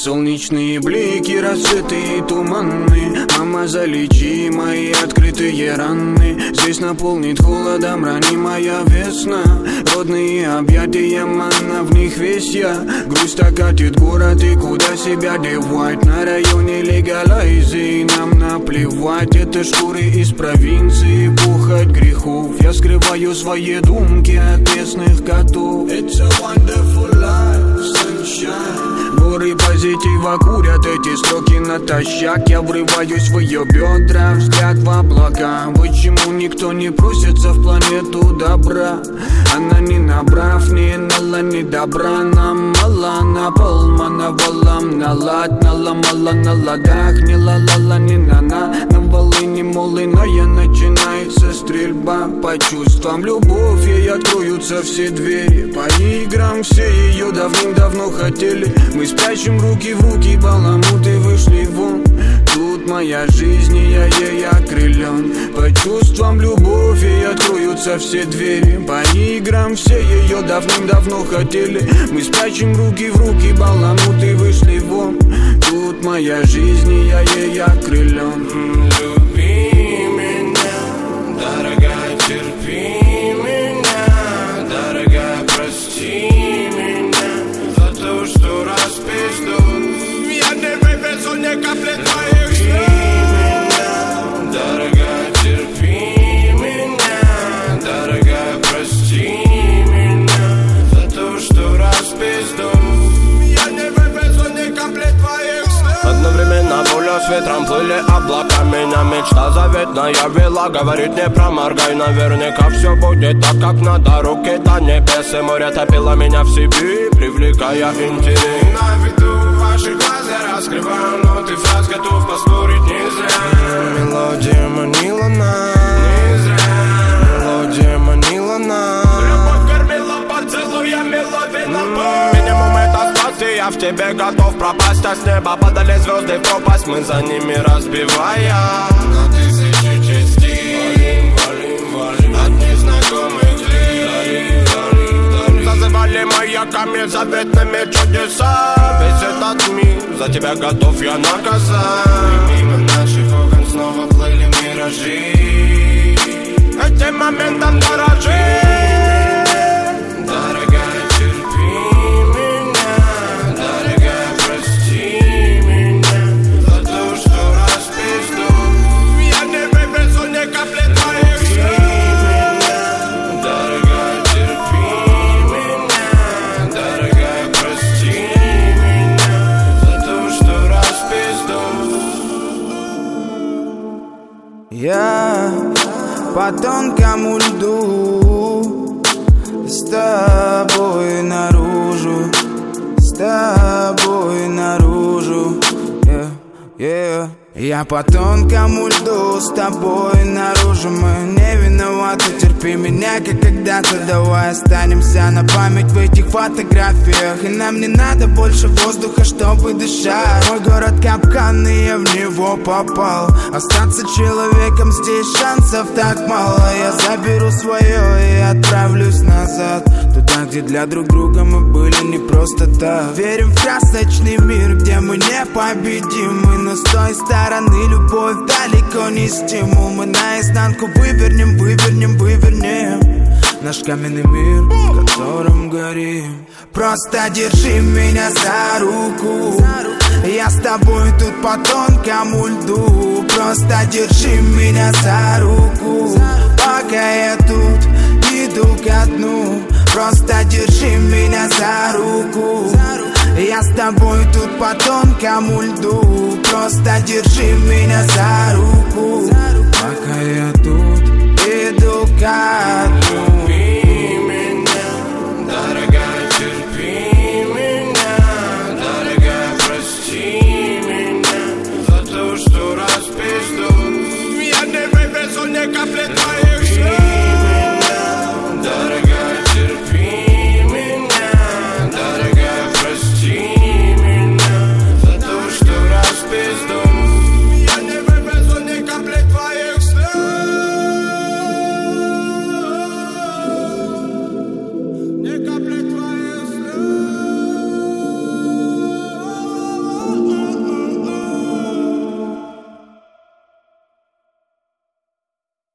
Солнечные блики, рассветы и туманы. Мама, залечи мои открытые раны. Здесь наполнит холодом ранимая весна. Родные объятия, манна, в них весь я. Грусть окатит город, и куда себя девать? На районе легалайзи, нам наплевать. Это шкуры из провинции, пухоть грехов. Я скрываю свои думки от местных котов. It's a wonderful life, sunshine. Горы позитива курят эти строки натощак. Я врываюсь в ее бедра, взгляд в облака. Почему никто не просится в планету добра? Она не набрав, не нала, не добра. Нам мало, на полмана валам, налад, наломала на ладах. Не ла-ла-ла, не на-на, на волыне молыная. Начинается стрельба по чувствам. Любовь, ей откроются все двери. По играм все ее давным-давно хотели. Мы спрячем руки в руки, баламуты вышли вон. Тут моя жизнь, и я ей окрылен. По чувствам любовь, ей откроются все двери. По играм все ее давным-давно хотели. Мы спрячем руки в руки, баламуты вышли вон. Тут моя жизнь, и я ей окрылен. Люби меня, дорогая, терпи меня. Дорогая, прости меня за то, что распизду. Я не вывезу ни капли твоих слез. Дорогая, терпи меня. Дорогая, прости меня за то, что распизду. Я не вывезу ни капли твоих слез. Одновременно пуля с ветром плыли облака. Меня мечта заветная вела. Говорит, не проморгай, наверняка все будет так, как надо. Руки до небес, и море топило меня в себе, привлекая интерес. На виду ваших глаз я раскрываю ноты фраз, готов поспорить не зря. Мелодия манила нас, не зря. Мелодия манила нас. Любовь кормила поцелуями, ловила боль. Минимум это спасти, я в тебе готов пропасть. А с неба падали звезды в пропасть, мы за ними разбивая на тысячи частей. Валим, валим, от незнакомых лиц. Зазывали маяками заветными чудеса. Весь этот мир за тебя готов я наказать. И мимо наших окон снова плыли миражи. Этим моментом дорожи. Дорогая, терпи меня. Дорогая, прости меня за то, что распизду. Я не вывезу ни капли твоих слез. Дорогая, терпи меня. Дорогая, прости меня за то, что распизду. Я по тонкому льду, с тобой наружу, с тобой наружу, Я по тонкому льду, с тобой наружу. Мы не виноваты, терпи меня, как когда-то. Давай останемся на память в этих фотографиях. И нам не надо больше воздуха, чтобы дышать. Мой город капкан, и я в него попал. Остаться человеком здесь шансов так мало. Я заберу свое и отправлюсь назад, туда, где для друг друга мы были не просто так. Верим в красочный мир, где мы непобедимы. Но с той стороны любовь далеко не стимул. Мы наизнанку вывернем, вывернем, вывернем наш каменный мир, в котором горим. Просто держи меня за руку, я с тобой тут по тонкому льду. Просто держи меня за руку, пока я тут иду ко дну. Просто держи меня за руку, я с тобой тут по тонкому льду. Просто держи меня за руку.